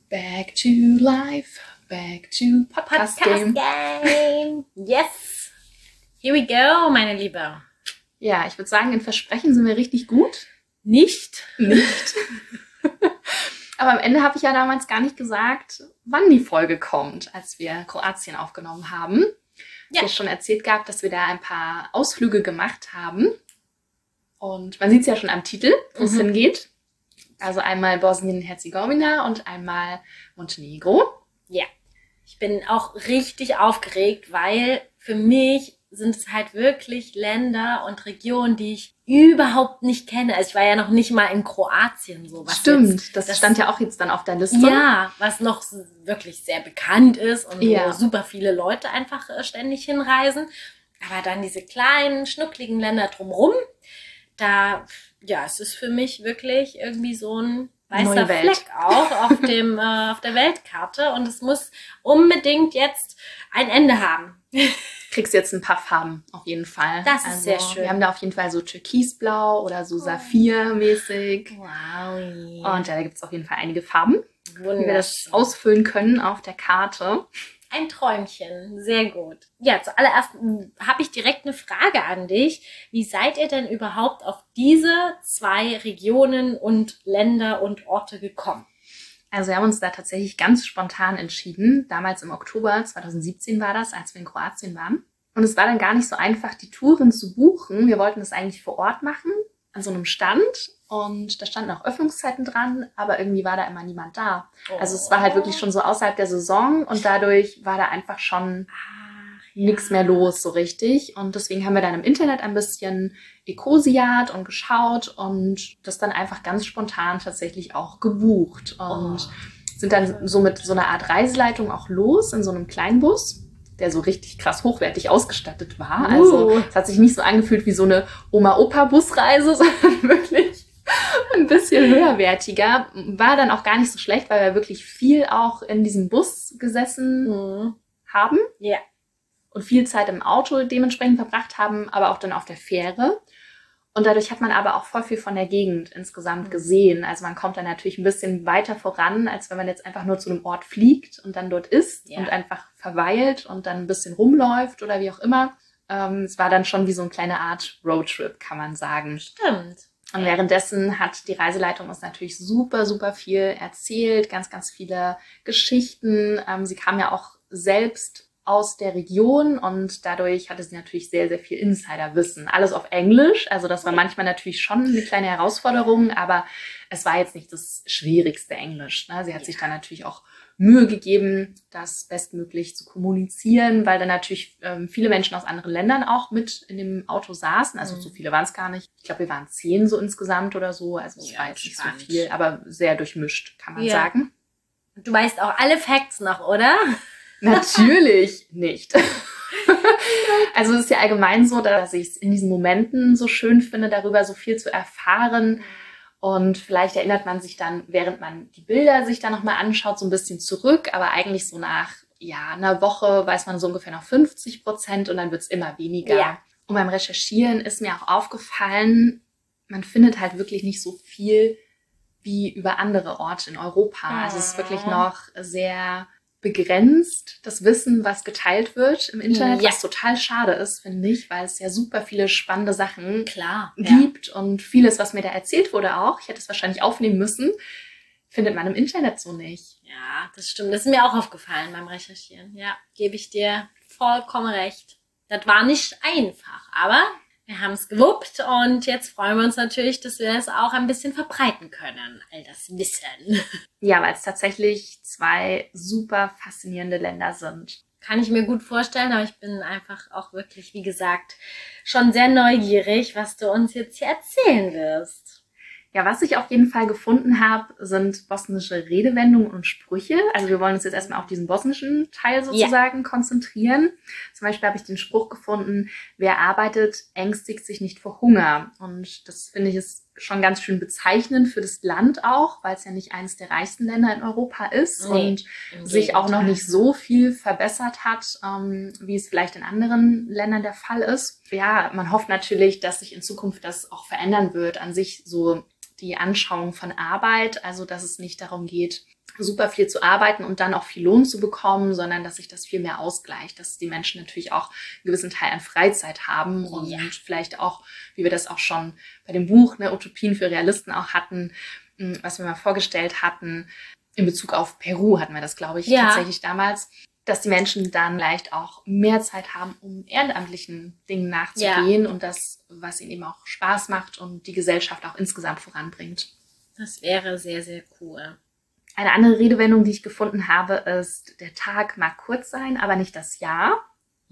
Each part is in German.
Back to life, back to Podcast Game. Yes, here we go, meine Liebe. Ja, ich würde sagen, in Versprechen sind wir richtig gut. Nicht. Aber am Ende habe ich ja damals gar nicht gesagt, wann die Folge kommt, als wir Kroatien aufgenommen haben. Ich habe schon erzählt gehabt, dass wir da ein paar Ausflüge gemacht haben. Und man sieht es ja schon am Titel, wo es hingeht. Also einmal Bosnien-Herzegowina und einmal Montenegro. Ja, ich bin auch richtig aufgeregt, weil für mich sind es halt wirklich Länder und Regionen, die ich überhaupt nicht kenne. Also ich war ja noch nicht mal in Kroatien so. Was Stimmt, jetzt, das stand ja auch jetzt dann auf der Liste. Ja, was noch wirklich sehr bekannt ist und Ja. wo super viele Leute einfach ständig hinreisen. Aber dann diese kleinen, schnuckligen Länder drumherum, da, ja, es ist für mich wirklich irgendwie so ein weißer Neue Welt. Fleck auch auf der Weltkarte. Und es muss unbedingt jetzt ein Ende haben. Kriegst jetzt ein paar Farben auf jeden Fall. Das ist sehr schön. Wir haben da auf jeden Fall so Türkisblau oder so Saphir-mäßig. Wow. Und ja, da gibt es auf jeden Fall einige Farben, wie wir das Wunderschön. ausfüllen können auf der Karte. Ein Träumchen, sehr gut. Ja, zuallererst habe ich direkt eine Frage an dich. Wie seid ihr denn überhaupt auf diese 2 Regionen und Länder und Orte gekommen? Also wir haben uns da tatsächlich ganz spontan entschieden. Damals im Oktober 2017 war das, als wir in Kroatien waren. Und es war dann gar nicht so einfach, die Touren zu buchen. Wir wollten das eigentlich vor Ort machen, an so einem Stand. Und da standen auch Öffnungszeiten dran, aber irgendwie war da immer niemand da. Also es war halt wirklich schon so außerhalb der Saison und dadurch war da einfach schon nichts mehr los so richtig. Und deswegen haben wir dann im Internet ein bisschen ekosiat und geschaut und das dann einfach ganz spontan tatsächlich auch gebucht. Und sind dann so mit so einer Art Reiseleitung auch los in so einem Kleinbus, der so richtig krass hochwertig ausgestattet war. Also es hat sich nicht so angefühlt wie so eine Oma-Opa-Busreise, sondern wirklich ein bisschen höherwertiger. War dann auch gar nicht so schlecht, weil wir wirklich viel auch in diesem Bus gesessen haben. Ja. Und viel Zeit im Auto dementsprechend verbracht haben, aber auch dann auf der Fähre. Und dadurch hat man aber auch voll viel von der Gegend insgesamt gesehen. Also man kommt dann natürlich ein bisschen weiter voran, als wenn man jetzt einfach nur zu einem Ort fliegt und dann dort ist und einfach verweilt und dann ein bisschen rumläuft oder wie auch immer. Es war dann schon wie so eine kleine Art Roadtrip, kann man sagen. Stimmt. Und währenddessen hat die Reiseleitung uns natürlich super, super viel erzählt, ganz, ganz viele Geschichten. Sie kam ja auch selbst aus der Region und dadurch hatte sie natürlich sehr, sehr viel Insiderwissen. Alles auf Englisch, also das war manchmal natürlich schon eine kleine Herausforderung, aber es war jetzt nicht das schwierigste Englisch. Ne? Sie hat sich dann natürlich auch Mühe gegeben, das bestmöglich zu kommunizieren, weil dann natürlich viele Menschen aus anderen Ländern auch mit in dem Auto saßen. Also so viele waren es gar nicht. Ich glaube, wir waren 10 so insgesamt oder so. Also es war jetzt nicht so viel, aber sehr durchmischt, kann man sagen. Du weißt auch alle Facts noch, oder? Natürlich nicht. Also es ist ja allgemein so, dass ich es in diesen Momenten so schön finde, darüber so viel zu erfahren. Und vielleicht erinnert man sich dann, während man die Bilder sich dann nochmal anschaut, so ein bisschen zurück. Aber eigentlich so nach einer Woche weiß man so ungefähr noch 50% und dann wird es immer weniger. Ja. Und beim Recherchieren ist mir auch aufgefallen, man findet halt wirklich nicht so viel wie über andere Orte in Europa. Also es ist wirklich noch sehr begrenzt, das Wissen, was geteilt wird im Internet, was total schade ist, finde ich, weil es ja super viele spannende Sachen gibt und vieles, was mir da erzählt wurde auch, ich hätte es wahrscheinlich aufnehmen müssen, findet man im Internet so nicht. Ja, das stimmt. Das ist mir auch aufgefallen beim Recherchieren. Ja, gebe ich dir vollkommen recht. Das war nicht einfach, aber wir haben es gewuppt und jetzt freuen wir uns natürlich, dass wir es auch ein bisschen verbreiten können, all das Wissen. Ja, weil es tatsächlich 2 super faszinierende Länder sind. Kann ich mir gut vorstellen, aber ich bin einfach auch wirklich, wie gesagt, schon sehr neugierig, was du uns jetzt hier erzählen wirst. Ja, was ich auf jeden Fall gefunden habe, sind bosnische Redewendungen und Sprüche. Also wir wollen uns jetzt erstmal auf diesen bosnischen Teil sozusagen konzentrieren. Zum Beispiel habe ich den Spruch gefunden, wer arbeitet, ängstigt sich nicht vor Hunger. Und das finde ich ist schon ganz schön bezeichnend für das Land auch, weil es ja nicht eines der reichsten Länder in Europa ist und sich auch noch nicht so viel verbessert hat, wie es vielleicht in anderen Ländern der Fall ist. Ja, man hofft natürlich, dass sich in Zukunft das auch verändern wird. An sich so die Anschauung von Arbeit, also dass es nicht darum geht, super viel zu arbeiten und dann auch viel Lohn zu bekommen, sondern dass sich das viel mehr ausgleicht, dass die Menschen natürlich auch einen gewissen Teil an Freizeit haben und vielleicht auch, wie wir das auch schon bei dem Buch, ne, Utopien für Realisten auch hatten, was wir mal vorgestellt hatten, in Bezug auf Peru hatten wir das, glaube ich, tatsächlich damals, dass die Menschen dann vielleicht auch mehr Zeit haben, um ehrenamtlichen Dingen nachzugehen und das, was ihnen eben auch Spaß macht und die Gesellschaft auch insgesamt voranbringt. Das wäre sehr, sehr cool. Eine andere Redewendung, die ich gefunden habe, ist, der Tag mag kurz sein, aber nicht das Jahr.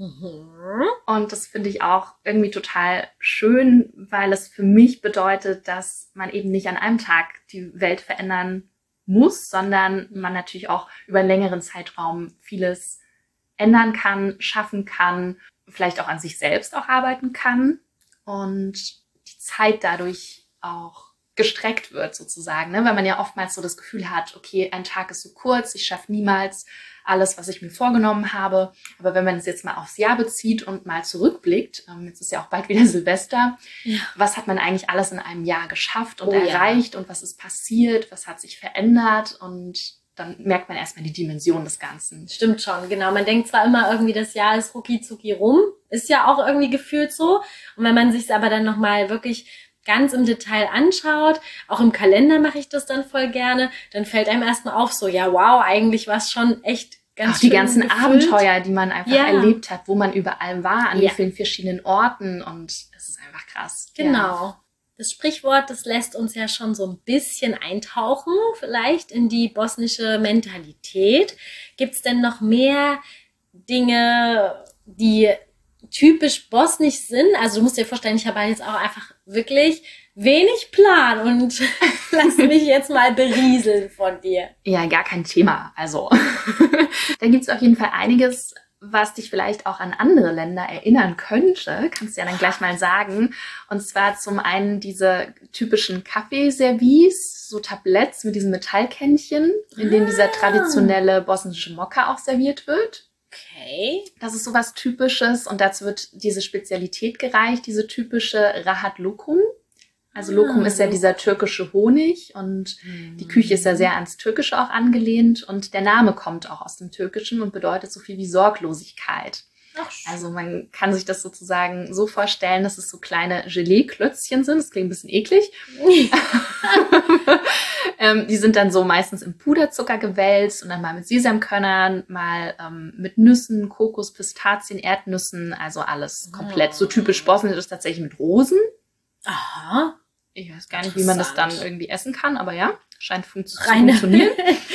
Und das finde ich auch irgendwie total schön, weil es für mich bedeutet, dass man eben nicht an einem Tag die Welt verändern muss, sondern man natürlich auch über einen längeren Zeitraum vieles ändern kann, schaffen kann, vielleicht auch an sich selbst auch arbeiten kann und die Zeit dadurch auch gestreckt wird sozusagen, ne? Weil man ja oftmals so das Gefühl hat, okay, ein Tag ist so kurz, ich schaffe niemals alles, was ich mir vorgenommen habe. Aber wenn man es jetzt mal aufs Jahr bezieht und mal zurückblickt, jetzt ist ja auch bald wieder Silvester, was hat man eigentlich alles in einem Jahr geschafft und erreicht und was ist passiert, was hat sich verändert und dann merkt man erstmal die Dimension des Ganzen. Stimmt schon, genau. Man denkt zwar immer irgendwie, das Jahr ist rucki-zucki rum, ist ja auch irgendwie gefühlt so. Und wenn man sich es aber dann nochmal wirklich ganz im Detail anschaut, auch im Kalender mache ich das dann voll gerne, dann fällt einem erstmal auf so, ja wow, eigentlich war es schon echt ganz auch die schön ganzen gefüllt. Abenteuer, die man einfach erlebt hat, wo man überall war, an wie vielen verschiedenen Orten und das ist einfach krass. Genau. Ja. Das Sprichwort, das lässt uns ja schon so ein bisschen eintauchen, vielleicht in die bosnische Mentalität. Gibt's denn noch mehr Dinge, die typisch bosnisch sind? Also du musst dir vorstellen, ich habe jetzt auch einfach wirklich wenig Plan und lass mich jetzt mal berieseln von dir. Ja, gar kein Thema. Also da gibt's auf jeden Fall einiges, was dich vielleicht auch an andere Länder erinnern könnte. Kannst du ja dann gleich mal sagen. Und zwar zum einen diese typischen Kaffeeservice, so Tabletts mit diesem Metallkännchen, in denen dieser traditionelle bosnische Mokka auch serviert wird. Okay. Das ist sowas Typisches und dazu wird diese Spezialität gereicht, diese typische Rahat Lokum. Also Lokum ist ja dieser türkische Honig und die Küche ist ja sehr ans Türkische auch angelehnt und der Name kommt auch aus dem Türkischen und bedeutet so viel wie Sorglosigkeit. Ach, also man kann sich das sozusagen so vorstellen, dass es so kleine Gelee-Klötzchen sind. Das klingt ein bisschen eklig. Die sind dann so meistens im Puderzucker gewälzt und dann mal mit Sesamkörnern, mal mit Nüssen, Kokos, Pistazien, Erdnüssen, also alles komplett. So typisch bosnisch ist tatsächlich mit Rosen. Aha. Ich weiß gar nicht, wie man das dann irgendwie essen kann, aber ja, scheint zu funktionieren.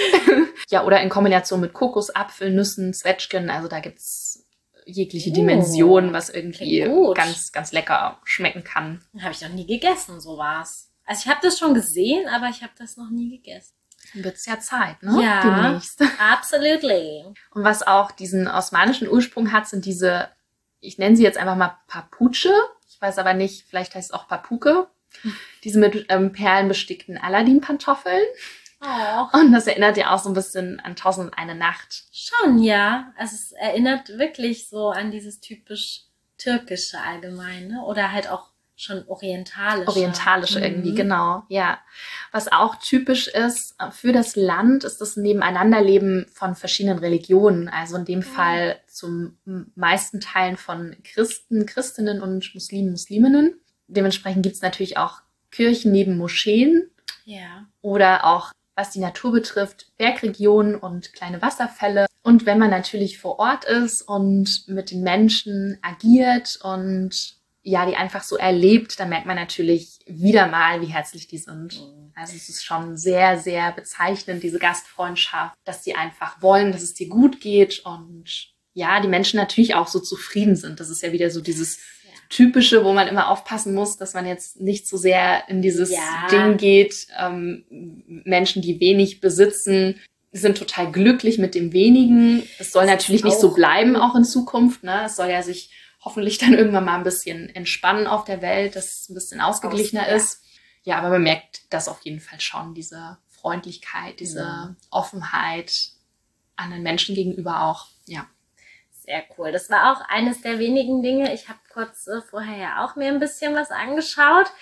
Ja, oder in Kombination mit Kokos, Apfel, Nüssen, Zwetschgen, also da gibt's jegliche Dimensionen, was irgendwie ganz, ganz lecker schmecken kann. Habe ich noch nie gegessen, sowas. Also ich habe das schon gesehen, aber ich habe das noch nie gegessen. Dann wird's ja Zeit, ne? Ja, demnächst. absolutely. Und was auch diesen osmanischen Ursprung hat, sind diese, ich nenne sie jetzt einfach mal Papuche. Ich weiß aber nicht, vielleicht heißt es auch Papuke. Diese mit Perlen bestickten Aladdin-Pantoffeln. Oh. Und das erinnert ja auch so ein bisschen an 1001 Nacht. Schon, ja. Also es erinnert wirklich so an dieses typisch Türkische allgemein, ne? Oder halt auch schon orientalische. Orientalische irgendwie, genau, ja. Was auch typisch ist für das Land, ist das Nebeneinanderleben von verschiedenen Religionen. Also in dem Fall zum meisten Teilen von Christen, Christinnen und Muslimen, Musliminnen. Dementsprechend gibt's natürlich auch Kirchen neben Moscheen. Ja. Oder auch, was die Natur betrifft, Bergregionen und kleine Wasserfälle. Und wenn man natürlich vor Ort ist und mit den Menschen agiert und ja, die einfach so erlebt, dann merkt man natürlich wieder mal, wie herzlich die sind. Also es ist schon sehr, sehr bezeichnend, diese Gastfreundschaft, dass die einfach wollen, dass es dir gut geht und ja, die Menschen natürlich auch so zufrieden sind. Das ist ja wieder so dieses Typische, wo man immer aufpassen muss, dass man jetzt nicht so sehr in dieses Ding geht. Menschen, die wenig besitzen, sind total glücklich mit dem Wenigen. Es soll natürlich nicht so bleiben, auch in Zukunft. Ne? Es soll ja sich hoffentlich dann irgendwann mal ein bisschen entspannen auf der Welt, dass es ein bisschen ausgeglichener ist. Ja, aber man merkt das auf jeden Fall schon, diese Freundlichkeit, diese Offenheit anderen Menschen gegenüber auch. Ja. Sehr cool. Das war auch eines der wenigen Dinge. Ich habe kurz vorher ja auch mir ein bisschen was angeschaut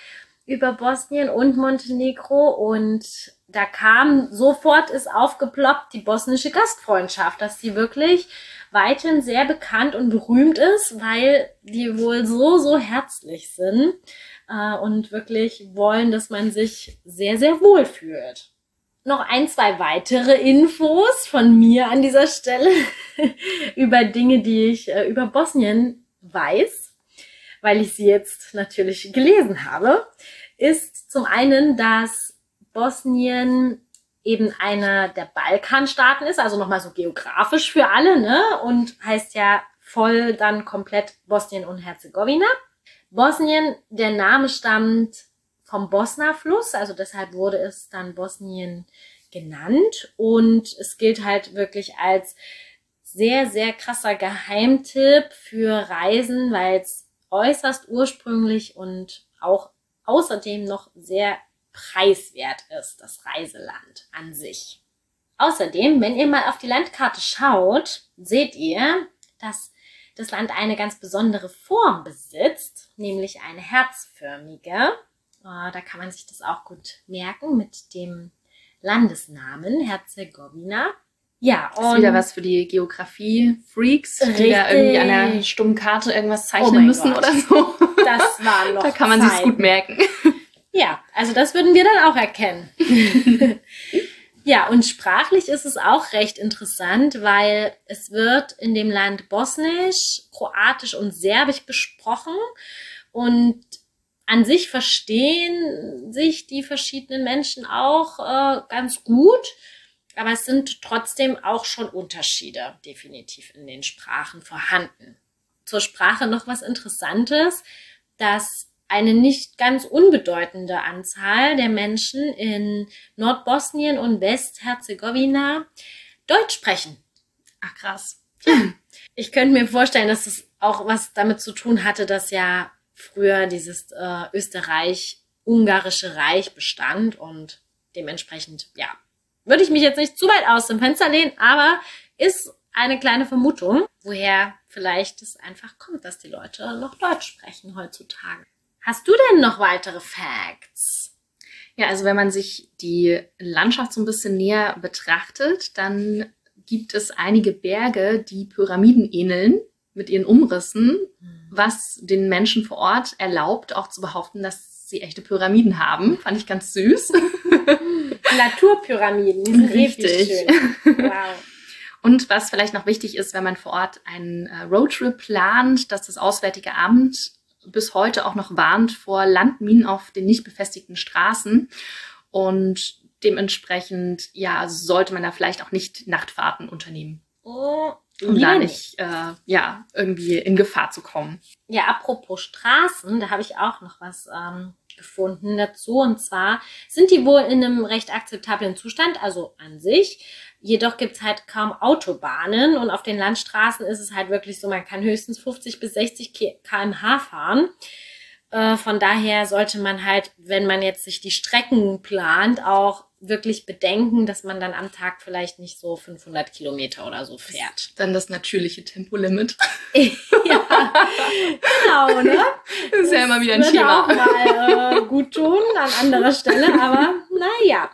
über Bosnien und Montenegro und da ist aufgeploppt die bosnische Gastfreundschaft, dass die wirklich weiterhin sehr bekannt und berühmt ist, weil die wohl so herzlich sind und wirklich wollen, dass man sich sehr, sehr wohl fühlt. Noch 1, 2 weitere Infos von mir an dieser Stelle über Dinge, die ich über Bosnien weiß, weil ich sie jetzt natürlich gelesen habe, ist zum einen, dass Bosnien eben einer der Balkanstaaten ist, also nochmal so geografisch für alle, ne? Und heißt ja voll dann komplett Bosnien und Herzegowina. Bosnien, der Name stammt vom Bosna-Fluss, also deshalb wurde es dann Bosnien genannt und es gilt halt wirklich als sehr, sehr krasser Geheimtipp für Reisen, weil es äußerst ursprünglich und auch außerdem noch sehr preiswert ist, das Reiseland an sich. Außerdem, wenn ihr mal auf die Landkarte schaut, seht ihr, dass das Land eine ganz besondere Form besitzt, nämlich eine herzförmige. Da kann man sich das auch gut merken mit dem Landesnamen Herzegowina. Ja, das ist wieder was für die Geografie-Freaks, die da irgendwie an der stummen Karte irgendwas zeichnen müssen oder so. Das war noch da kann man sich's gut merken. Ja, also das würden wir dann auch erkennen. Ja, und sprachlich ist es auch recht interessant, weil es wird in dem Land Bosnisch, Kroatisch und Serbisch gesprochen und an sich verstehen sich die verschiedenen Menschen auch ganz gut, aber es sind trotzdem auch schon Unterschiede definitiv in den Sprachen vorhanden. Zur Sprache noch was Interessantes, dass eine nicht ganz unbedeutende Anzahl der Menschen in Nordbosnien und Westherzegowina Deutsch sprechen. Ach krass. Ich könnte mir vorstellen, dass es auch was damit zu tun hatte, dass ja früher dieses Österreich-Ungarische Reich bestand und dementsprechend, ja, würde ich mich jetzt nicht zu weit aus dem Fenster lehnen, aber ist eine kleine Vermutung, woher vielleicht es einfach kommt, dass die Leute noch Deutsch sprechen heutzutage. Hast du denn noch weitere Facts? Ja, also wenn man sich die Landschaft so ein bisschen näher betrachtet, dann gibt es einige Berge, die Pyramiden ähneln mit ihren Umrissen, was den Menschen vor Ort erlaubt, auch zu behaupten, dass sie echte Pyramiden haben. Fand ich ganz süß. Naturpyramiden, die sind richtig schön. Wow. Und was vielleicht noch wichtig ist, wenn man vor Ort einen Roadtrip plant, dass das Auswärtige Amt bis heute auch noch warnt vor Landminen auf den nicht befestigten Straßen. Und dementsprechend, ja, sollte man da vielleicht auch nicht Nachtfahrten unternehmen. Oh, um da nicht irgendwie in Gefahr zu kommen. Ja, apropos Straßen, da habe ich auch noch was gefunden dazu. Und zwar sind die wohl in einem recht akzeptablen Zustand, also an sich. Jedoch gibt's halt kaum Autobahnen und auf den Landstraßen ist es halt wirklich so, man kann höchstens 50 bis 60 km/h fahren. Von daher sollte man halt, wenn man jetzt sich die Strecken plant, auch wirklich bedenken, dass man dann am Tag vielleicht nicht so 500 Kilometer oder so fährt. Dann das natürliche Tempolimit. Ja, genau, ne? Das ist ja immer wieder ein Thema. Thema. Auch mal gut tun an anderer Stelle, aber naja.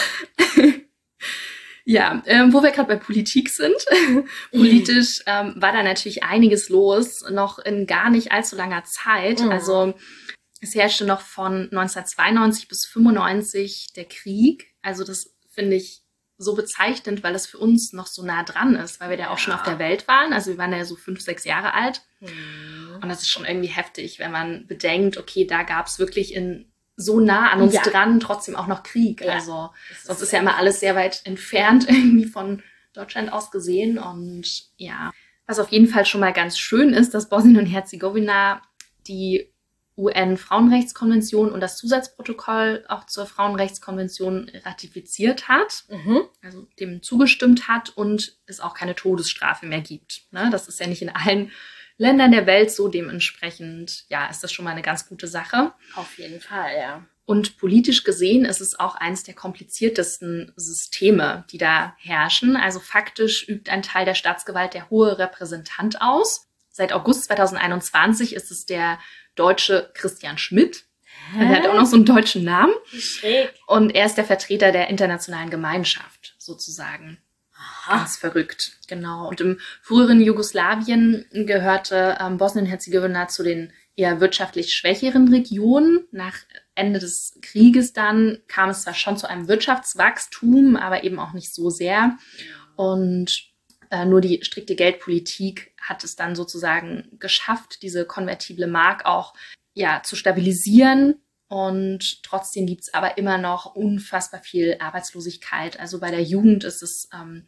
Ja, wo wir gerade bei Politik sind. Politisch war da natürlich einiges los, noch in gar nicht allzu langer Zeit. Also es herrschte noch von 1992 bis 95 der Krieg. Also das finde ich so bezeichnend, weil das für uns noch so nah dran ist, weil wir da auch schon auf der Welt waren. Also wir waren ja so 5, 6 Jahre alt. Und das ist schon irgendwie heftig, wenn man bedenkt, okay, da gab es wirklich so nah an uns dran, trotzdem auch noch Krieg. Ja. Also sonst ist ja immer alles sehr weit entfernt irgendwie von Deutschland aus gesehen. Und ja, was auf jeden Fall schon mal ganz schön ist, dass Bosnien und Herzegowina die UN-Frauenrechtskonvention und das Zusatzprotokoll auch zur Frauenrechtskonvention ratifiziert hat, also dem zugestimmt hat und es auch keine Todesstrafe mehr gibt. Ne? Das ist ja nicht in allen Ländern der Welt so, dementsprechend, ja, ist das schon mal eine ganz gute Sache. Auf jeden Fall, ja. Und politisch gesehen ist es auch eines der kompliziertesten Systeme, die da herrschen. Also faktisch übt ein Teil der Staatsgewalt der hohe Repräsentant aus. Seit August 2021 ist es der Deutsche Christian Schmidt. Er hat auch noch so einen deutschen Namen. Wie schräg. Und er ist der Vertreter der internationalen Gemeinschaft, sozusagen. Aha. Ganz verrückt, genau. Und im früheren Jugoslawien gehörte Bosnien-Herzegowina zu den eher wirtschaftlich schwächeren Regionen. Nach Ende des Krieges dann kam es zwar schon zu einem Wirtschaftswachstum, aber eben auch nicht so sehr. Und nur die strikte Geldpolitik hat es dann sozusagen geschafft, diese konvertible Mark auch zu stabilisieren. Und trotzdem gibt es aber immer noch unfassbar viel Arbeitslosigkeit. Also bei der Jugend ist es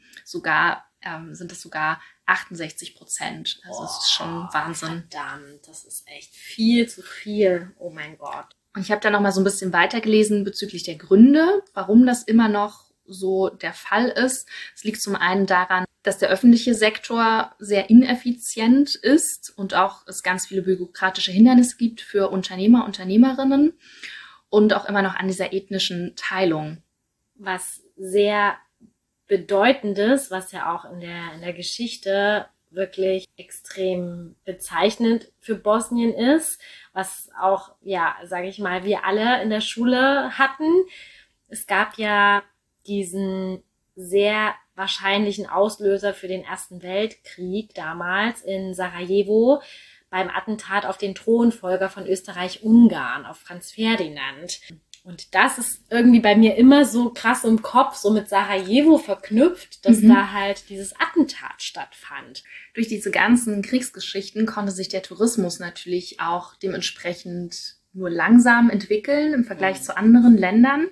sind es sogar 68%. Also es ist schon Wahnsinn. Verdammt, das ist echt viel zu viel. Oh mein Gott. Und ich habe da noch mal so ein bisschen weitergelesen bezüglich der Gründe, warum das immer noch so der Fall ist. Es liegt zum einen daran, dass der öffentliche Sektor sehr ineffizient ist und auch es ganz viele bürokratische Hindernisse gibt für Unternehmer, Unternehmerinnen und auch immer noch an dieser ethnischen Teilung. Was sehr Bedeutendes, was ja auch in der Geschichte wirklich extrem bezeichnend für Bosnien ist, was auch, sage ich mal, wir alle in der Schule hatten. Es gab ja diesen sehr wahrscheinlichen Auslöser für den Ersten Weltkrieg damals in Sarajevo beim Attentat auf den Thronfolger von Österreich-Ungarn, auf Franz Ferdinand. Und das ist irgendwie bei mir immer so krass im Kopf, so mit Sarajevo verknüpft, dass da halt dieses Attentat stattfand. Durch diese ganzen Kriegsgeschichten konnte sich der Tourismus natürlich auch dementsprechend nur langsam entwickeln im Vergleich zu anderen Ländern.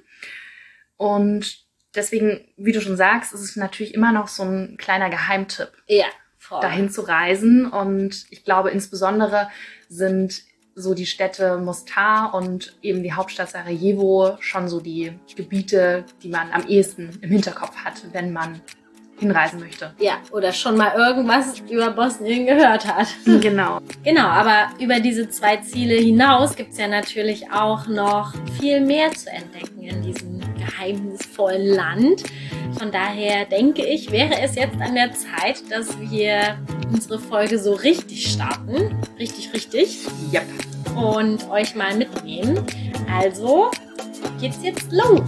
Und deswegen, wie du schon sagst, ist es natürlich immer noch so ein kleiner Geheimtipp, dahin zu reisen. Und ich glaube, insbesondere sind so die Städte Mostar und eben die Hauptstadt Sarajevo schon so die Gebiete, die man am ehesten im Hinterkopf hat, wenn man hinreisen möchte. Ja, oder schon mal irgendwas über Bosnien gehört hat. Genau. Genau, aber über diese 2 Ziele hinaus gibt es ja natürlich auch noch viel mehr zu entdecken in diesem geheimnisvollen Land. Von daher denke ich, wäre es jetzt an der Zeit, dass wir unsere Folge so richtig starten. Richtig. Yep. Und euch mal mitnehmen. Also geht's jetzt los.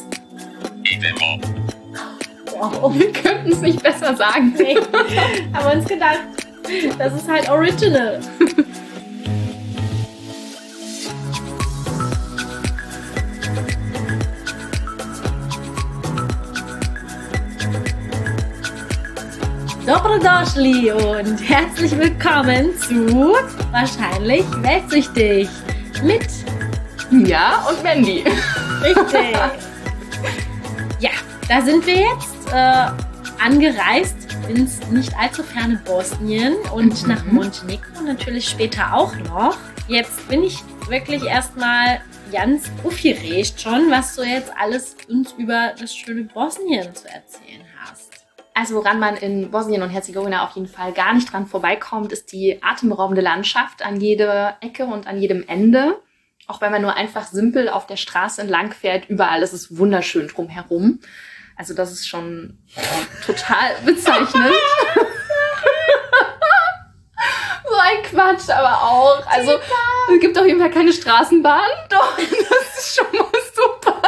Wow. Wir könnten es nicht besser sagen. Nee, haben wir uns gedacht, das ist halt original. Dobrodošli und herzlich willkommen zu Wahrscheinlich Weltsüchtig mit Mia und Mandy. Richtig. Ja, da sind wir jetzt angereist ins nicht allzu ferne Bosnien und nach Montenegro natürlich später auch noch. Jetzt bin ich wirklich erstmal ganz aufgeregt schon, was du jetzt alles uns über das schöne Bosnien zu erzählen hast. Also woran man in Bosnien und Herzegowina auf jeden Fall gar nicht dran vorbeikommt, ist die atemberaubende Landschaft an jeder Ecke und an jedem Ende. Auch wenn man nur einfach simpel auf der Straße entlang fährt, überall ist es wunderschön drumherum. Also das ist schon total bezeichnend. So ein Quatsch, aber auch. Also es gibt auf jeden Fall keine Straßenbahn. Doch, das ist schon mal super.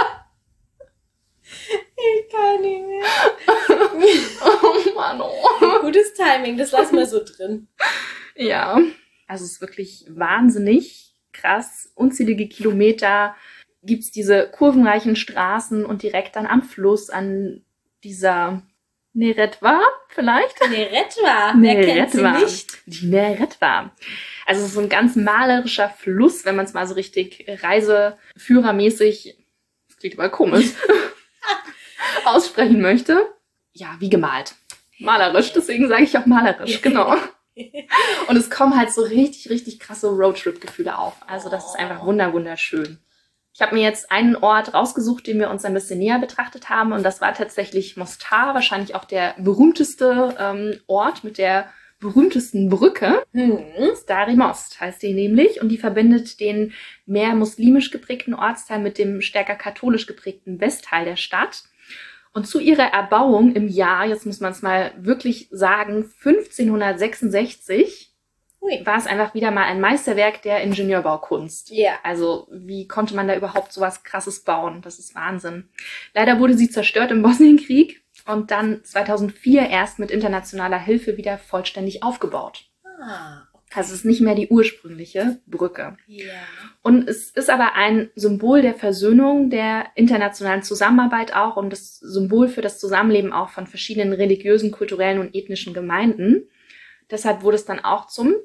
Ich kann nicht mehr. Oh Mann, oh. Gutes Timing, das lassen wir so drin. Ja, also es ist wirklich wahnsinnig krass. Unzählige Kilometer gibt's diese kurvenreichen Straßen und direkt dann am Fluss, an dieser Neretva vielleicht? Neretva, wer kennt sie nicht? Die Neretva. Also es ist so ein ganz malerischer Fluss, wenn man es mal so richtig reiseführermäßig, das klingt aber komisch, aussprechen möchte. Ja, wie gemalt. Malerisch, deswegen sage ich auch malerisch, genau. Und es kommen halt so richtig, richtig krasse Roadtrip-Gefühle auf. Also das ist einfach wunderschön. Ich habe mir jetzt einen Ort rausgesucht, den wir uns ein bisschen näher betrachtet haben. Und das war tatsächlich Mostar, wahrscheinlich auch der berühmteste Ort mit der berühmtesten Brücke. Stari Most heißt die nämlich. Und die verbindet den mehr muslimisch geprägten Ortsteil mit dem stärker katholisch geprägten Westteil der Stadt. Und zu ihrer Erbauung im Jahr, jetzt muss man es mal wirklich sagen, 1566, war es einfach wieder mal ein Meisterwerk der Ingenieurbaukunst. Ja. Also wie konnte man da überhaupt sowas Krasses bauen? Das ist Wahnsinn. Leider wurde sie zerstört im Bosnienkrieg und dann 2004 erst mit internationaler Hilfe wieder vollständig aufgebaut. Also es ist nicht mehr die ursprüngliche Brücke. Ja. Und es ist aber ein Symbol der Versöhnung, der internationalen Zusammenarbeit auch und das Symbol für das Zusammenleben auch von verschiedenen religiösen, kulturellen und ethnischen Gemeinden. Deshalb wurde es dann auch zum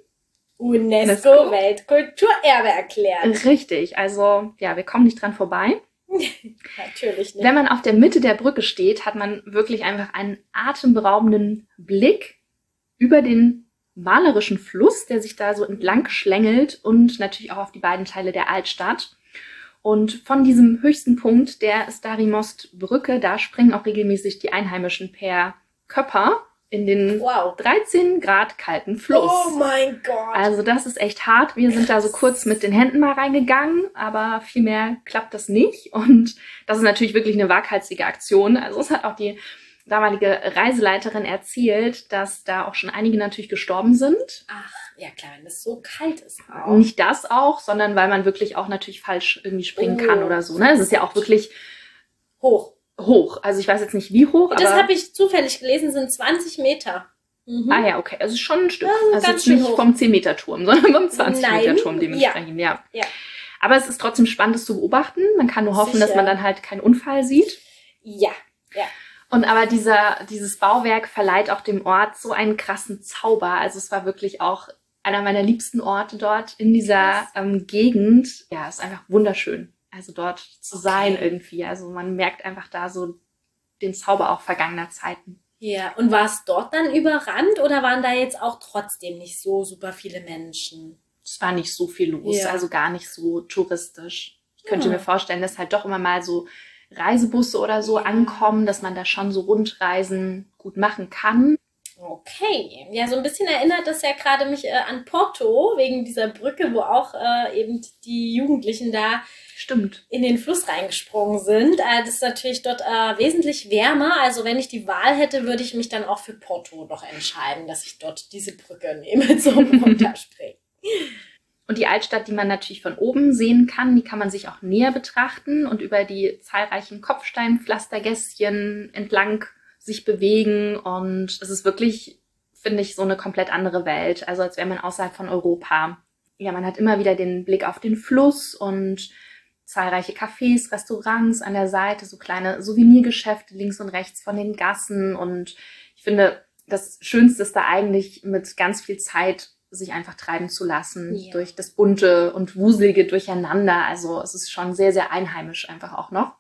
UNESCO-Weltkulturerbe erklärt. Richtig, also ja, wir kommen nicht dran vorbei. Natürlich nicht. Wenn man auf der Mitte der Brücke steht, hat man wirklich einfach einen atemberaubenden Blick über den malerischen Fluss, der sich da so entlang schlängelt und natürlich auch auf die beiden Teile der Altstadt. Und von diesem höchsten Punkt der Stari Most Brücke, da springen auch regelmäßig die Einheimischen per Köpper in den 13 Grad kalten Fluss. Oh mein Gott. Also das ist echt hart. Wir sind da so kurz mit den Händen mal reingegangen, aber viel mehr klappt das nicht. Und das ist natürlich wirklich eine waghalsige Aktion. Also es hat auch die damalige Reiseleiterin erzählt, dass da auch schon einige natürlich gestorben sind. Ach, ja klar, wenn es so kalt ist auch. Nicht das auch, sondern weil man wirklich auch natürlich falsch irgendwie springen kann oder so. Ne? Es ist ja auch wirklich hoch. Also ich weiß jetzt nicht, wie hoch, das habe ich zufällig gelesen, sind 20 Meter. Ah ja, okay. Also schon ein Stück. Ja, also ganz jetzt nicht schön hoch. vom 10-Meter-Turm, sondern vom 20-Meter-Turm dementsprechend, ja. Aber es ist trotzdem spannend, das zu beobachten. Man kann nur hoffen, dass man dann halt keinen Unfall sieht. Ja. Und aber dieses Bauwerk verleiht auch dem Ort so einen krassen Zauber. Also es war wirklich auch einer meiner liebsten Orte dort in dieser Gegend. Ja, ist einfach wunderschön. Also dort zu sein irgendwie. Also man merkt einfach da so den Zauber auch vergangener Zeiten. Ja, und war es dort dann überrannt oder waren da jetzt auch trotzdem nicht so super viele Menschen? Es war nicht so viel los, also gar nicht so touristisch. Ich könnte mir vorstellen, dass halt doch immer mal so Reisebusse oder so ankommen, dass man da schon so Rundreisen gut machen kann. Okay, ja, so ein bisschen erinnert das ja gerade mich an Porto, wegen dieser Brücke, wo auch eben die Jugendlichen da in den Fluss reingesprungen sind. Das ist natürlich dort wesentlich wärmer. Also wenn ich die Wahl hätte, würde ich mich dann auch für Porto doch entscheiden, dass ich dort diese Brücke nehme zum Runterspringen. Und die Altstadt, die man natürlich von oben sehen kann, die kann man sich auch näher betrachten und über die zahlreichen Kopfsteinpflastergässchen entlang sich bewegen. Und es ist wirklich, finde ich, so eine komplett andere Welt. Also als wäre man außerhalb von Europa. Ja, man hat immer wieder den Blick auf den Fluss und zahlreiche Cafés, Restaurants an der Seite, so kleine Souvenirgeschäfte links und rechts von den Gassen. Und ich finde, das Schönste ist da eigentlich mit ganz viel Zeit sich einfach treiben zu lassen durch das bunte und wuselige Durcheinander. Also es ist schon sehr, sehr einheimisch einfach auch noch.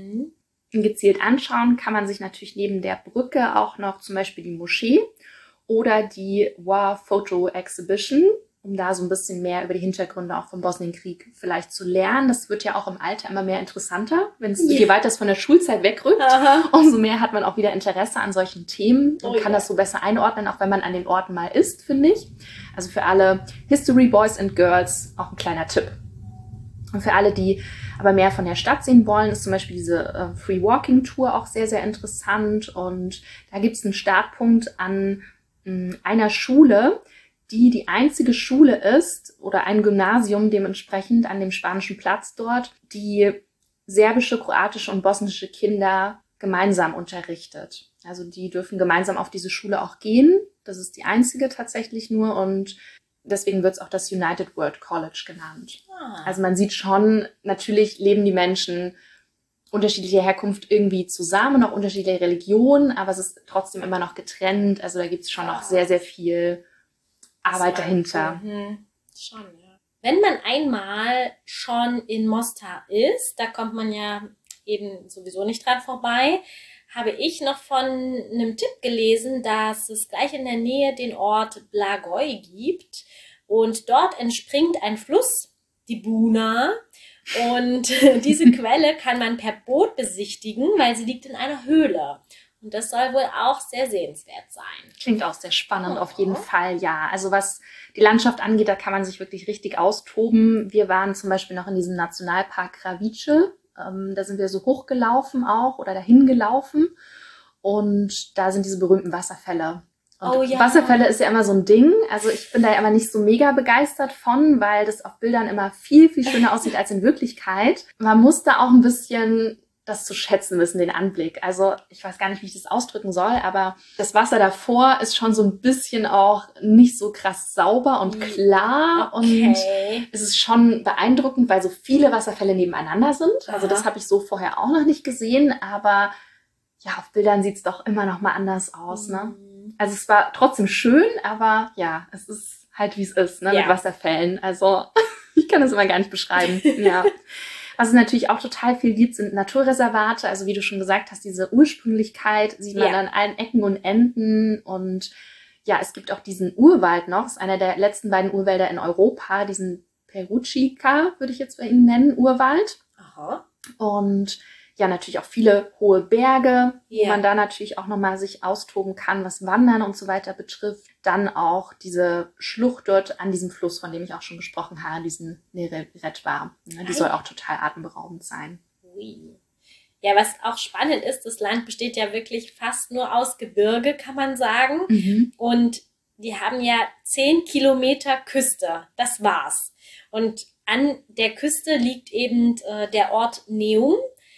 Gezielt anschauen kann man sich natürlich neben der Brücke auch noch zum Beispiel die Moschee oder die War Photo Exhibition, um da so ein bisschen mehr über die Hintergründe auch vom Bosnienkrieg vielleicht zu lernen. Das wird ja auch im Alter immer mehr interessanter, wenn es je weiter es von der Schulzeit wegrückt. Umso mehr hat man auch wieder Interesse an solchen Themen und kann das so besser einordnen, auch wenn man an den Orten mal ist, finde ich. Also für alle History Boys and Girls auch ein kleiner Tipp. Und für alle, die aber mehr von der Stadt sehen wollen, ist zum Beispiel diese Free Walking Tour auch sehr, sehr interessant. Und da gibt es einen Startpunkt an einer Schule, die einzige Schule ist oder ein Gymnasium dementsprechend an dem Spanischen Platz dort, die serbische, kroatische und bosnische Kinder gemeinsam unterrichtet. Also die dürfen gemeinsam auf diese Schule auch gehen. Das ist die einzige tatsächlich nur und deswegen wird es auch das United World College genannt. Also man sieht schon, natürlich leben die Menschen unterschiedlicher Herkunft irgendwie zusammen, auch unterschiedliche Religionen, aber es ist trotzdem immer noch getrennt. Also da gibt es schon noch sehr, sehr viel Arbeit dahinter. Schon, ja. Wenn man einmal schon in Mostar ist, da kommt man ja eben sowieso nicht dran vorbei, habe ich noch von einem Tipp gelesen, dass es gleich in der Nähe den Ort Blagoj gibt und dort entspringt ein Fluss, die Buna, und diese Quelle kann man per Boot besichtigen, weil sie liegt in einer Höhle. Und das soll wohl auch sehr sehenswert sein. Klingt auch sehr spannend, auf jeden Fall, ja. Also was die Landschaft angeht, da kann man sich wirklich richtig austoben. Wir waren zum Beispiel noch in diesem Nationalpark Kravice. Da sind wir so hochgelaufen auch oder dahin gelaufen. Und da sind diese berühmten Wasserfälle. Und Oh ja. Wasserfälle ist ja immer so ein Ding. Also ich bin da ja immer nicht so mega begeistert von, weil das auf Bildern immer viel, viel schöner aussieht als in Wirklichkeit. Man muss da auch ein bisschen das zu schätzen wissen, den Anblick. Also ich weiß gar nicht, wie ich das ausdrücken soll, aber das Wasser davor ist schon so ein bisschen auch nicht so krass sauber und klar. Okay. Und es ist schon beeindruckend, weil so viele Wasserfälle nebeneinander sind. Also das habe ich so vorher auch noch nicht gesehen, aber ja, auf Bildern sieht es doch immer noch mal anders aus, ne? Also es war trotzdem schön, aber ja, es ist halt, wie es ist, ne, Ja. mit Wasserfällen. Also ich kann das immer gar nicht beschreiben. Ja. Was es natürlich auch total viel gibt, sind Naturreservate. Also wie du schon gesagt hast, diese Ursprünglichkeit sieht man Ja. an allen Ecken und Enden. Und ja, es gibt auch diesen Urwald noch. Das ist einer der letzten beiden Urwälder in Europa. Diesen Peruccica, würde ich jetzt bei Ihnen nennen, Urwald. Aha. Und ja, natürlich auch viele hohe Berge, wo Ja. man da natürlich auch nochmal sich austoben kann, was Wandern und so weiter betrifft. Dann auch diese Schlucht dort an diesem Fluss, von dem ich auch schon gesprochen habe, diesen Neretva. Die soll auch total atemberaubend sein. Ui. Ja, was auch spannend ist, das Land besteht ja wirklich fast nur aus Gebirge, kann man sagen. Und die haben ja 10 Kilometer Küste. Das war's. Und an der Küste liegt eben der Ort Neum.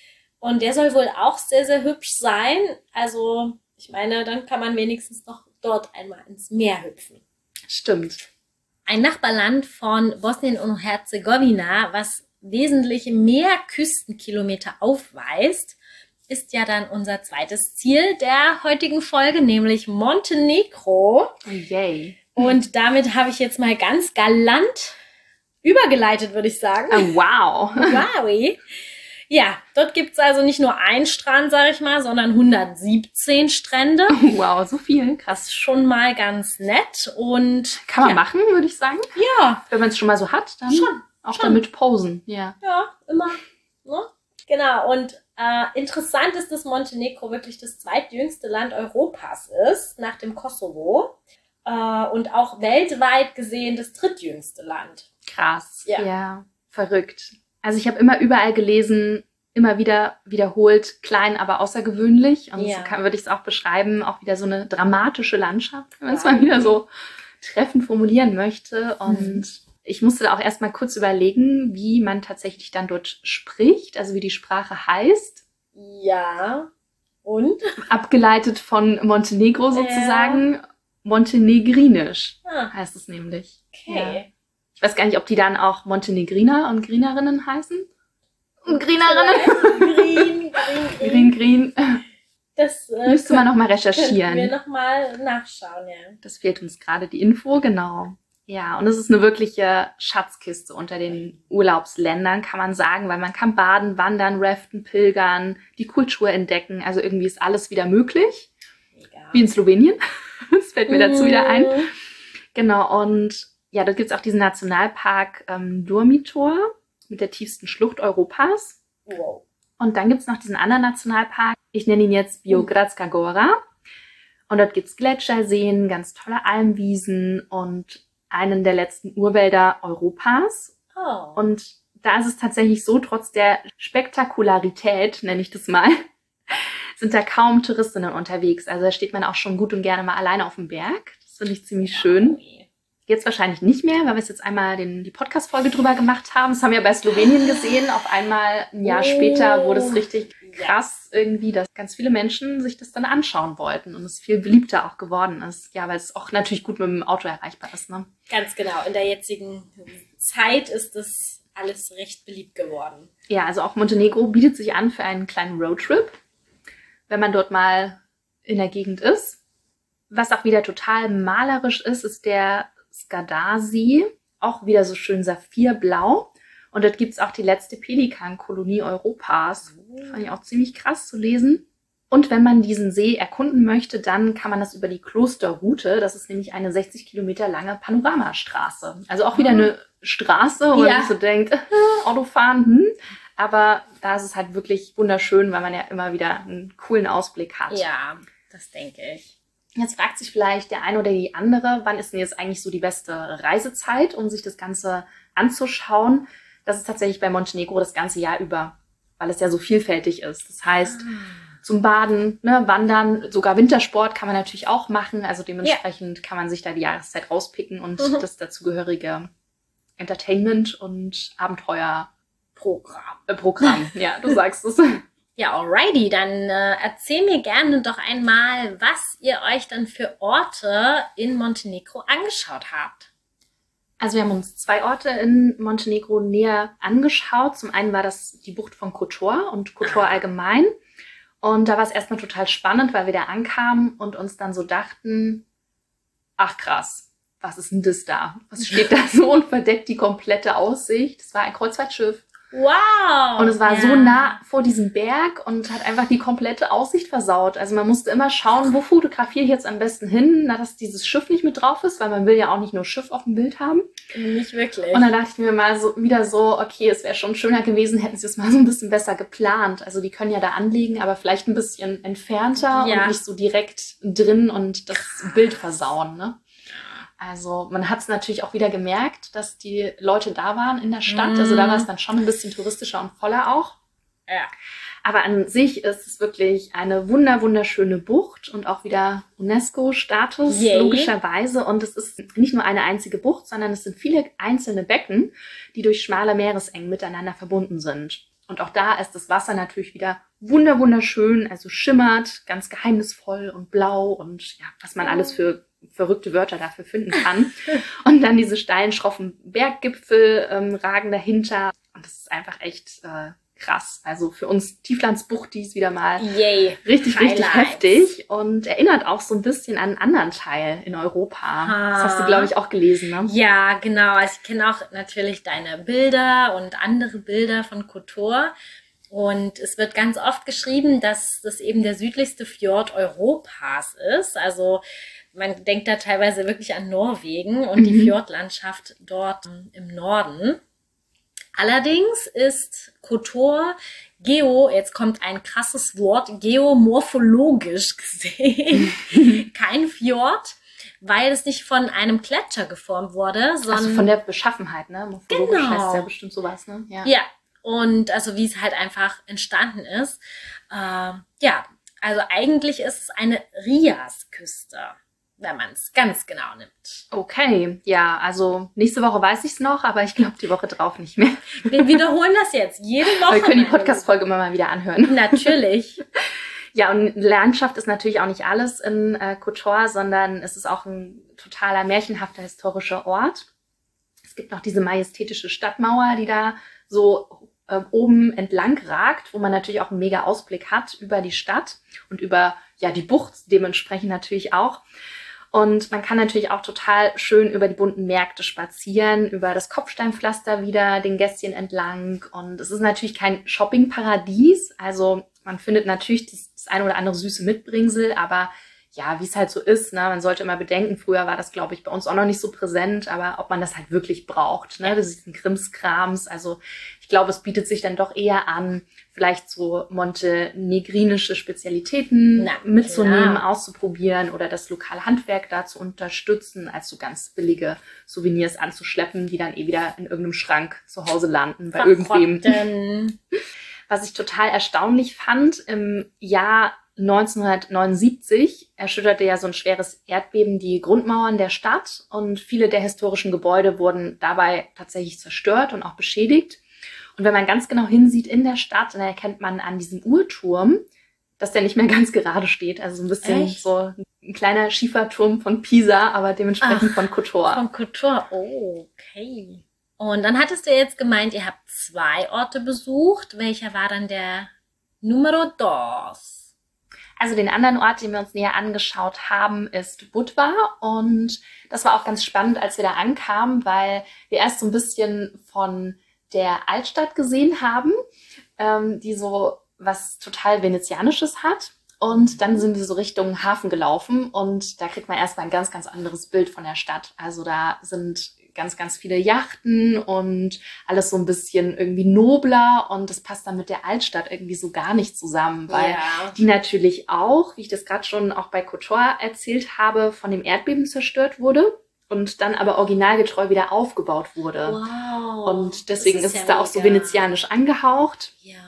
Und der soll wohl auch sehr, sehr hübsch sein. Also, ich meine, dann kann man wenigstens noch dort einmal ins Meer hüpfen. Stimmt. Ein Nachbarland von Bosnien und Herzegowina, was wesentlich mehr Küstenkilometer aufweist, ist ja dann unser zweites Ziel der heutigen Folge, nämlich Montenegro. Oh, yay. Und damit habe ich jetzt mal ganz galant übergeleitet, würde ich sagen. Oh, wow. Wowi. Ja, dort gibt's also nicht nur einen Strand, sag ich mal, sondern 117 Strände. Wow, so viel. Krass. Schon mal ganz nett. Und Kann man ja. machen, würde ich sagen. Ja, Wenn man es schon mal so hat, dann Schon, auch schon. damit posen. Ja. ja, immer. Ne? Genau, und interessant ist, dass Montenegro wirklich das zweitjüngste Land Europas ist, nach dem Kosovo. Und auch weltweit gesehen das drittjüngste Land. Krass. Ja. Ja. Verrückt. Also ich habe immer überall gelesen, immer wieder wiederholt, klein, aber außergewöhnlich. Und Ja. so würde ich es auch beschreiben, auch wieder so eine dramatische Landschaft, wenn man es Ja. mal wieder so treffend formulieren möchte. Und ich musste da auch erstmal kurz überlegen, wie man tatsächlich dann dort spricht, also wie die Sprache heißt. Ja. Und? Abgeleitet von Montenegro sozusagen. Montenegrinisch Ah, heißt es nämlich. okay. Ich weiß gar nicht, ob die dann auch Montenegriner und Grinerinnen heißen. Und Grinerinnen? Green. Green. Das Müsste man nochmal könnten wir recherchieren. nochmal nachschauen, ja. Das fehlt uns gerade, die Info, genau. Ja, und es ist eine wirkliche Schatzkiste unter den Urlaubsländern, kann man sagen, weil man kann baden, wandern, raften, pilgern, die Kultur entdecken. Also irgendwie ist alles wieder möglich. Mega. Wie in Slowenien. Das fällt mir dazu wieder ein. Mhm. Genau, und ja, dort gibt's auch diesen Nationalpark Durmitor mit der tiefsten Schlucht Europas. Wow. Und dann gibt's noch diesen anderen Nationalpark, ich nenne ihn jetzt Biogradska Gora. Und dort gibt's Gletscherseen, ganz tolle Almwiesen und einen der letzten Urwälder Europas. Oh. Und da ist es tatsächlich so, trotz der Spektakularität, nenne ich das mal, sind da kaum Touristinnen unterwegs. Also da steht man auch schon gut und gerne mal alleine auf dem Berg. Das finde ich ziemlich schön. Jetzt wahrscheinlich nicht mehr, weil wir es jetzt einmal die Podcast-Folge drüber gemacht haben. Das haben wir bei Slowenien gesehen. Auf einmal ein Jahr später wurde es richtig krass irgendwie, dass ganz viele Menschen sich das dann anschauen wollten und es viel beliebter auch geworden ist. Ja, weil es auch natürlich gut mit dem Auto erreichbar ist, ne? Ganz genau. In der jetzigen Zeit ist das alles recht beliebt geworden. Ja, also auch Montenegro bietet sich an für einen kleinen Roadtrip, wenn man dort mal in der Gegend ist. Was auch wieder total malerisch ist, ist der Skadarsee. Auch wieder so schön saphirblau. Und dort gibt's auch die letzte Pelikankolonie Europas. Fand ich auch ziemlich krass zu lesen. Und wenn man diesen See erkunden möchte, dann kann man das über die Klosterroute. Das ist nämlich eine 60 Kilometer lange Panoramastraße. Also auch wieder eine Straße, wo man sich so denkt, Autofahren, Aber da ist es halt wirklich wunderschön, weil man ja immer wieder einen coolen Ausblick hat. Ja, das denke ich. Jetzt fragt sich vielleicht der eine oder die andere, wann ist denn jetzt eigentlich so die beste Reisezeit, um sich das Ganze anzuschauen? Das ist tatsächlich bei Montenegro das ganze Jahr über, weil es ja so vielfältig ist. Das heißt, zum Baden, ne, Wandern, sogar Wintersport kann man natürlich auch machen. Also dementsprechend kann man sich da die Jahreszeit rauspicken und das dazugehörige Entertainment und Abenteuerprogramm. Ja, du sagst es. Ja, alrighty, dann erzähl mir gerne doch einmal, was ihr euch dann für Orte in Montenegro angeschaut habt. Also wir haben uns 2 Orte in Montenegro näher angeschaut. Zum einen war das die Bucht von Kotor und Kotor allgemein. Und da war es erstmal total spannend, weil wir da ankamen und uns dann so dachten, ach krass, was ist denn das da? Was steht da so und verdeckt die komplette Aussicht? Es war ein Kreuzfahrtschiff. Wow! Und es war so nah vor diesem Berg und hat einfach die komplette Aussicht versaut. Also man musste immer schauen, wo fotografiere ich jetzt am besten hin, dass dieses Schiff nicht mit drauf ist, weil man will ja auch nicht nur Schiff auf dem Bild haben. Nicht wirklich. Und dann dachte ich mir mal wieder so, okay, es wäre schon schöner gewesen, hätten sie es mal so ein bisschen besser geplant. Also die können ja da anliegen, aber vielleicht ein bisschen entfernter und nicht so direkt drin und das Bild versauen, ne? Also man hat es natürlich auch wieder gemerkt, dass die Leute da waren in der Stadt. Also da war es dann schon ein bisschen touristischer und voller auch. Ja. Aber an sich ist es wirklich eine wunderschöne Bucht und auch wieder UNESCO-Status, logischerweise. Und es ist nicht nur eine einzige Bucht, sondern es sind viele einzelne Becken, die durch schmale Meeresengen miteinander verbunden sind. Und auch da ist das Wasser natürlich wieder wunderschön, also schimmert, ganz geheimnisvoll und blau und ja, was man alles für verrückte Wörter dafür finden kann. Und dann diese steilen, schroffen Berggipfel ragen dahinter. Und das ist einfach echt krass. Also für uns Tieflandsbuchtis wieder mal richtig heftig und erinnert auch so ein bisschen an einen anderen Teil in Europa. Das hast du, glaube ich, auch gelesen, ne? Ja, genau. Also ich kenne auch natürlich deine Bilder und andere Bilder von Kotor. Und es wird ganz oft geschrieben, dass das eben der südlichste Fjord Europas ist. Also man denkt da teilweise wirklich an Norwegen und die Fjordlandschaft dort im Norden. Allerdings ist Kotor jetzt kommt ein krasses Wort, geomorphologisch gesehen kein Fjord, weil es nicht von einem Gletscher geformt wurde, sondern... Also von der Beschaffenheit, ne? Morphologisch heißt ja bestimmt sowas, ne? Ja, und also wie es halt einfach entstanden ist. Also eigentlich ist es eine Riasküste, wenn man es ganz genau nimmt. Okay, ja, also nächste Woche weiß ich es noch, aber ich glaube die Woche drauf nicht mehr. Wir wiederholen das jetzt jede Woche. Wir können die Podcast-Folge immer mal wieder anhören. Natürlich. Ja, und Landschaft ist natürlich auch nicht alles in Kotor, sondern es ist auch ein totaler märchenhafter historischer Ort. Es gibt noch diese majestätische Stadtmauer, die da so oben entlang ragt, wo man natürlich auch einen mega Ausblick hat über die Stadt und über die Bucht dementsprechend natürlich auch. Und man kann natürlich auch total schön über die bunten Märkte spazieren, über das Kopfsteinpflaster wieder, den Gässchen entlang. Und es ist natürlich kein Shoppingparadies. Also man findet natürlich das ein oder andere süße Mitbringsel, aber ja, wie es halt so ist, ne? Man sollte immer bedenken, früher war das, glaube ich, bei uns auch noch nicht so präsent, aber ob man das halt wirklich braucht, ne? Das ist ein Krimskrams. Also ich glaube, es bietet sich dann doch eher an, vielleicht so montenegrinische Spezialitäten mitzunehmen, auszuprobieren oder das lokale Handwerk da zu unterstützen, als so ganz billige Souvenirs anzuschleppen, die dann wieder in irgendeinem Schrank zu Hause landen bei irgendwem. Was ich total erstaunlich fand, im Jahr 1979 erschütterte ja so ein schweres Erdbeben die Grundmauern der Stadt und viele der historischen Gebäude wurden dabei tatsächlich zerstört und auch beschädigt. Und wenn man ganz genau hinsieht in der Stadt, dann erkennt man an diesem Uhrturm, dass der nicht mehr ganz gerade steht. Also so ein bisschen so ein kleiner Schieferturm von Pisa, aber dementsprechend von Kotor. Von Kotor, okay. Und dann hattest du jetzt gemeint, ihr habt 2 Orte besucht. Welcher war dann der Numero dos? Also den anderen Ort, den wir uns näher angeschaut haben, ist Budva. Und das war auch ganz spannend, als wir da ankamen, weil wir erst so ein bisschen von der Altstadt gesehen haben, die so was total Venezianisches hat. Und dann sind wir so Richtung Hafen gelaufen und da kriegt man erstmal ein ganz anderes Bild von der Stadt. Also da sind ganz viele Yachten und alles so ein bisschen irgendwie nobler und das passt dann mit der Altstadt irgendwie so gar nicht zusammen, weil die natürlich auch, wie ich das gerade schon auch bei Kotor erzählt habe, von dem Erdbeben zerstört wurde und dann aber originalgetreu wieder aufgebaut wurde. Wow. Und deswegen ist es da auch so venezianisch angehaucht. Ja.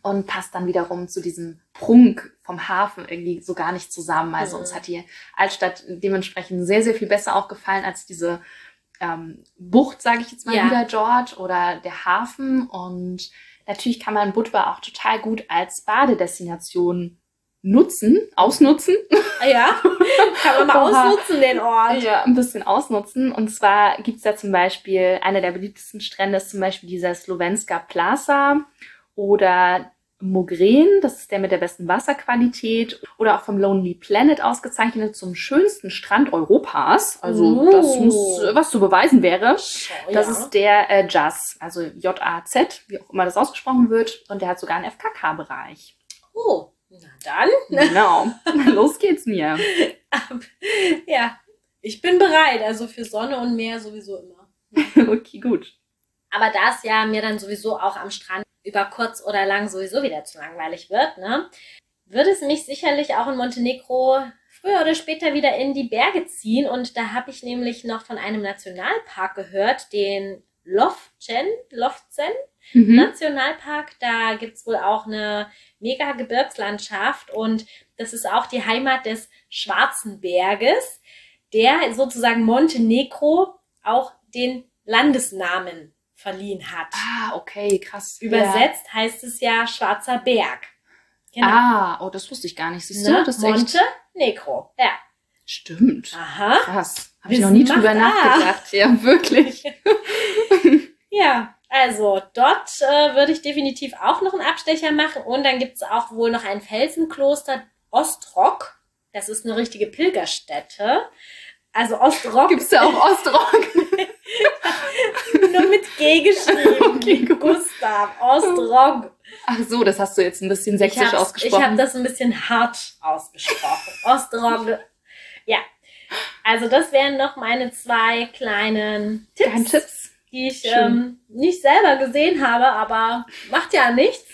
und passt dann wiederum zu diesem Prunk vom Hafen irgendwie so gar nicht zusammen. Also uns hat die Altstadt dementsprechend sehr, sehr viel besser auch gefallen als diese Bucht, sage ich jetzt mal wieder, George, oder der Hafen. Und natürlich kann man Budva auch total gut als Badedestination ausnutzen. Ja, kann man mal ausnutzen, den Ort. Ja, ein bisschen ausnutzen. Und zwar gibt's da zum Beispiel, einer der beliebtesten Strände ist zum Beispiel dieser Slovenska Plaza oder Mogren, das ist der mit der besten Wasserqualität, oder auch vom Lonely Planet ausgezeichnet zum schönsten Strand Europas. Also das muss was zu beweisen wäre. Das ist der Jazz, also J-A-Z, wie auch immer das ausgesprochen wird. Und der hat sogar einen FKK-Bereich. Oh, na dann. Genau, los geht's mir. Ja, ich bin bereit. Also für Sonne und Meer sowieso immer. Okay, gut. Aber da es ja mir dann sowieso auch am Strand über kurz oder lang sowieso wieder zu langweilig wird, ne, würde es mich sicherlich auch in Montenegro früher oder später wieder in die Berge ziehen. Und da habe ich nämlich noch von einem Nationalpark gehört, den Lovćen Nationalpark. Da gibt's wohl auch eine mega Gebirgslandschaft und das ist auch die Heimat des Schwarzen Berges, der sozusagen Montenegro auch den Landesnamen verliehen hat. Ah, okay, krass. Übersetzt heißt es ja Schwarzer Berg. Genau. Ah, oh, das wusste ich gar nicht. Siehst du, das ist Montenegro, ja. Stimmt. Aha. Krass. Habe ich noch nie drüber nachgedacht. Ja, wirklich. Ja, also dort würde ich definitiv auch noch einen Abstecher machen. Und dann gibt's auch wohl noch ein Felsenkloster, Ostrog. Das ist eine richtige Pilgerstätte. Also Ostrog. Gibt's da auch Ostrog? Nur mit G geschrieben. Okay, Gustav, Ostrog. Ach so, das hast du jetzt ein bisschen sächsisch ausgesprochen. Ich habe das ein bisschen hart ausgesprochen. Ostrog. Ja, also das wären noch meine 2 kleinen Tipps, die ich nicht selber gesehen habe, aber macht ja nichts.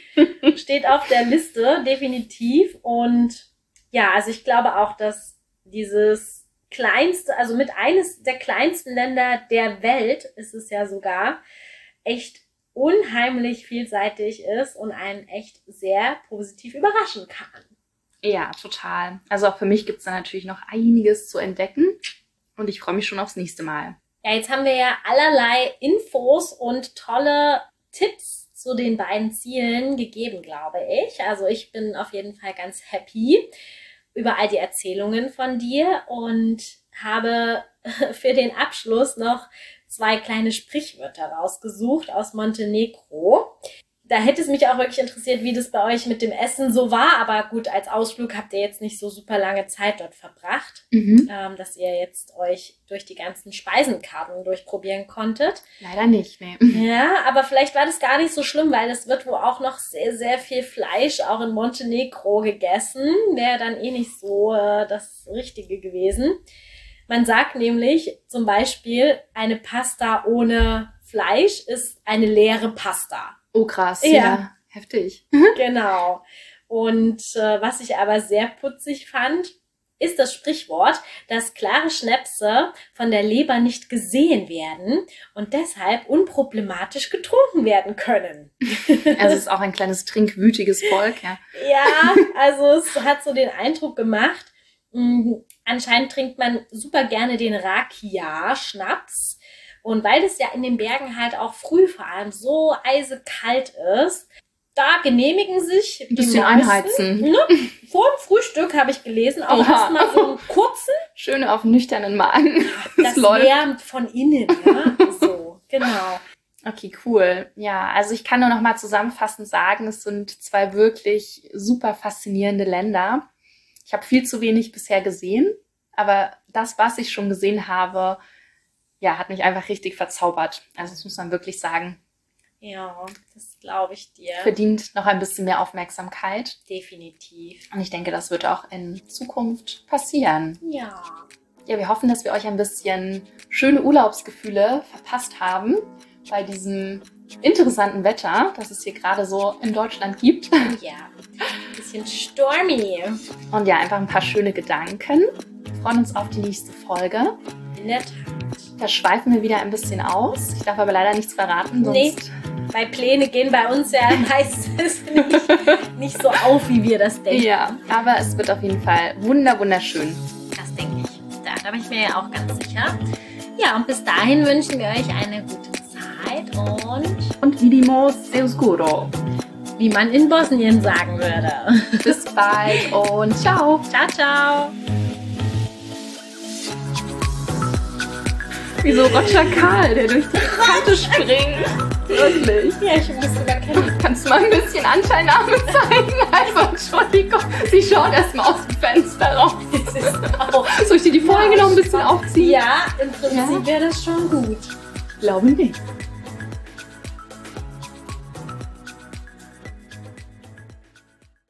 Steht auf der Liste, definitiv. Und ja, also ich glaube auch, dass dieses kleinste, also mit eines der kleinsten Länder der Welt ist es ja sogar, echt unheimlich vielseitig ist und einen echt sehr positiv überraschen kann. Ja, total. Also auch für mich gibt's da natürlich noch einiges zu entdecken und ich freue mich schon aufs nächste Mal. Ja, jetzt haben wir ja allerlei Infos und tolle Tipps zu den beiden Zielen gegeben, glaube ich. Also ich bin auf jeden Fall ganz happy über all die Erzählungen von dir und habe für den Abschluss noch 2 kleine Sprichwörter rausgesucht aus Montenegro. Da hätte es mich auch wirklich interessiert, wie das bei euch mit dem Essen so war. Aber gut, als Ausflug habt ihr jetzt nicht so super lange Zeit dort verbracht, dass ihr jetzt euch durch die ganzen Speisenkarten durchprobieren konntet. Leider nicht, ne. Ja, aber vielleicht war das gar nicht so schlimm, weil es wird wohl auch noch sehr, sehr viel Fleisch auch in Montenegro gegessen. Wäre dann eh nicht so das Richtige gewesen. Man sagt nämlich zum Beispiel, eine Pasta ohne Fleisch ist eine leere Pasta. Oh krass, ja, heftig. Genau. Und was ich aber sehr putzig fand, ist das Sprichwort, dass klare Schnäpse von der Leber nicht gesehen werden und deshalb unproblematisch getrunken werden können. Also es ist auch ein kleines trinkwütiges Volk, ja. Ja, also es hat so den Eindruck gemacht, anscheinend trinkt man super gerne den Rakia-Schnaps. Und weil es ja in den Bergen halt auch früh vor allem so eisekalt ist, da genehmigen sich ein bisschen einheizen. Ne? Vor dem Frühstück habe ich gelesen, auch erstmal so einen kurzen. Schön auf nüchternen Magen. Das wärmt von innen, ja. So, genau. Okay, cool. Ja, also ich kann nur noch mal zusammenfassend sagen, es sind 2 wirklich super faszinierende Länder. Ich habe viel zu wenig bisher gesehen, aber das, was ich schon gesehen habe, ja, hat mich einfach richtig verzaubert. Also das muss man wirklich sagen. Ja, das glaube ich dir. Verdient noch ein bisschen mehr Aufmerksamkeit. Definitiv. Und ich denke, das wird auch in Zukunft passieren. Ja. Ja, wir hoffen, dass wir euch ein bisschen schöne Urlaubsgefühle verpasst haben bei diesem interessanten Wetter, das es hier gerade so in Deutschland gibt. Ja, ein bisschen stormy. Und ja, einfach ein paar schöne Gedanken. Wir freuen uns auf die nächste Folge. In der Tat. Da schweifen wir wieder ein bisschen aus. Ich darf aber leider nichts verraten, sonst Weil Pläne gehen bei uns ja meistens nicht so auf, wie wir das denken. Ja, aber es wird auf jeden Fall wunderschön. Das denke ich. Da bin ich mir ja auch ganz sicher. Ja, und bis dahin wünschen wir euch eine gute Zeit und vidimos seguro, wie man in Bosnien sagen würde. Bis bald und ciao. Ciao, ciao. Wie so Roger Karl, der durch die Kante springt. Wirklich. Ja, ich muss sogar kennen. Kannst du mal ein bisschen Anteilnahme zeigen? Also, Entschuldigung. Sie schaut erstmal aus dem Fenster raus. Soll ich dir die Folge noch ein bisschen aufziehen? Ja, im Prinzip wäre das schon gut. Glaube nicht.